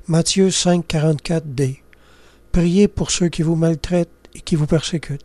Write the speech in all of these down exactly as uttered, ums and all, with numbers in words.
Matthieu cinq, quarante-quatre d. Priez pour ceux qui vous maltraitent et qui vous persécutent.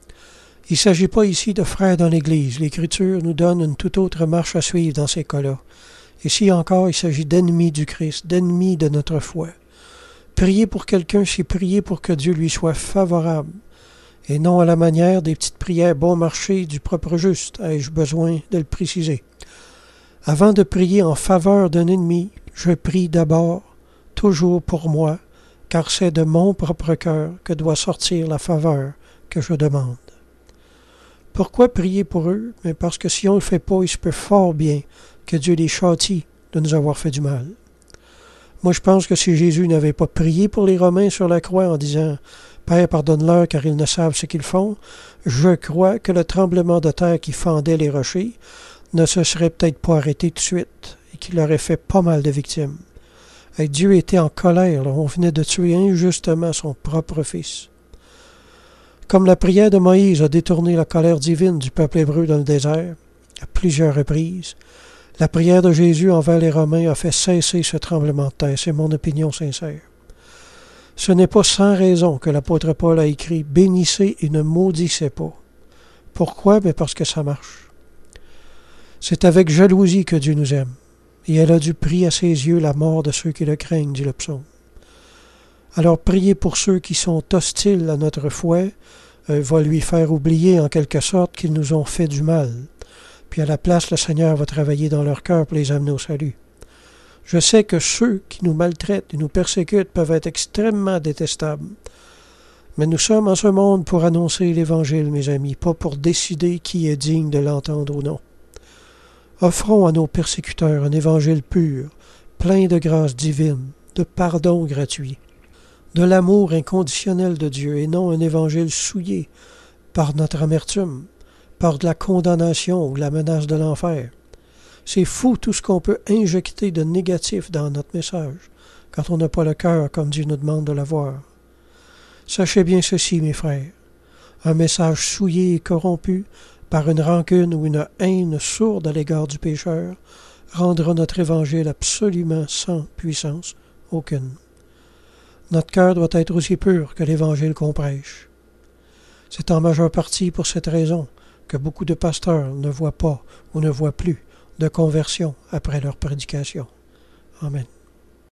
Il ne s'agit pas ici de frères dans l'Église. L'Écriture nous donne une toute autre marche à suivre dans ces cas-là. Ici encore, il s'agit d'ennemis du Christ, d'ennemis de notre foi. Prier pour quelqu'un, c'est prier pour que Dieu lui soit favorable, et non à la manière des petites prières bon marché du propre juste, ai-je besoin de le préciser. Avant de prier en faveur d'un ennemi, je prie d'abord, toujours pour moi, car c'est de mon propre cœur que doit sortir la faveur que je demande. Pourquoi prier pour eux? Mais parce que si on ne le fait pas, il se peut fort bien que Dieu les châtie de nous avoir fait du mal. Moi, je pense que si Jésus n'avait pas prié pour les Romains sur la croix en disant « Père, pardonne-leur car ils ne savent ce qu'ils font », je crois que le tremblement de terre qui fendait les rochers ne se serait peut-être pas arrêté tout de suite et qu'il aurait fait pas mal de victimes. Et Dieu était en colère, là. On venait de tuer injustement son propre fils. Comme la prière de Moïse a détourné la colère divine du peuple hébreu dans le désert, à plusieurs reprises, la prière de Jésus envers les Romains a fait cesser ce tremblement de terre. C'est mon opinion sincère. Ce n'est pas sans raison que l'apôtre Paul a écrit « Bénissez et ne maudissez pas ». Pourquoi? Mais parce que ça marche. C'est avec jalousie que Dieu nous aime, et elle a dû prier à ses yeux la mort de ceux qui le craignent, dit le psaume. Alors prier pour ceux qui sont hostiles à notre foi euh, va lui faire oublier en quelque sorte qu'ils nous ont fait du mal. Puis à la place, le Seigneur va travailler dans leur cœur pour les amener au salut. Je sais que ceux qui nous maltraitent et nous persécutent peuvent être extrêmement détestables. Mais nous sommes en ce monde pour annoncer l'Évangile, mes amis, pas pour décider qui est digne de l'entendre ou non. Offrons à nos persécuteurs un Évangile pur, plein de grâce divine, de pardon gratuit, de l'amour inconditionnel de Dieu et non un Évangile souillé par notre amertume, par de la condamnation ou de la menace de l'enfer. C'est fou tout ce qu'on peut injecter de négatif dans notre message quand on n'a pas le cœur comme Dieu nous demande de l'avoir. Sachez bien ceci, mes frères, un message souillé et corrompu par une rancune ou une haine sourde à l'égard du pécheur rendra notre évangile absolument sans puissance aucune. Notre cœur doit être aussi pur que l'évangile qu'on prêche. C'est en majeure partie pour cette raison que beaucoup de pasteurs ne voient pas ou ne voient plus de conversion après leur prédication. Amen.